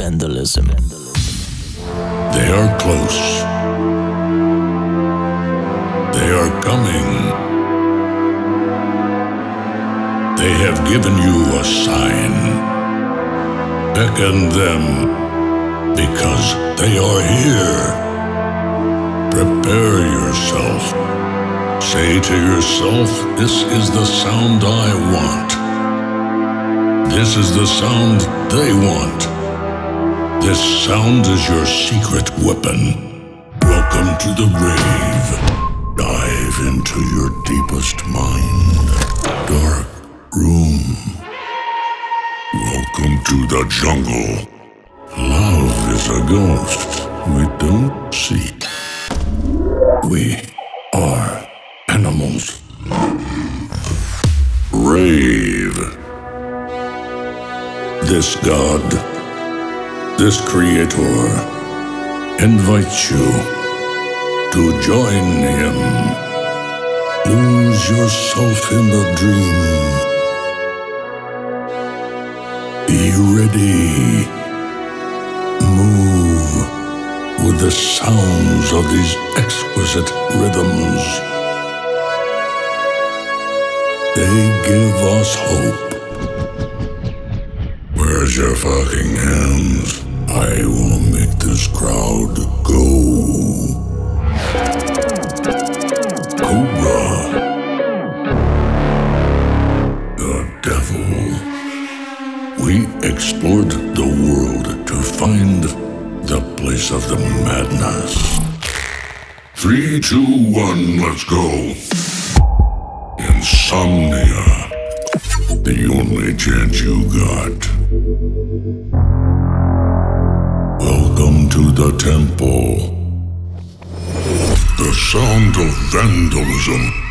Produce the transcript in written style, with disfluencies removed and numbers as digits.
vandalism. They are close. They are coming. They have given you a sign. Beckon them, because they are here. Prepare yourself. Say to yourself, this is the sound I want. This is the sound they want. This sound is your secret weapon. Welcome to the rave. Dive into your deepest mind. Dark room. Welcome to the jungle. Love is a ghost we don't see. We are animals. Rave. This God, this Creator, invites you to join Him. Lose yourself in the dream. Be ready. Move with the sounds of these exquisite rhythms. They give us hope. Where's your fucking hands? I will make this crowd go. Cobra. The devil. We explored the world to find the place of the madness. 3, 2, 1, let's go. Insomnia. The only chance you got. Welcome to the temple. The sound of vandalism.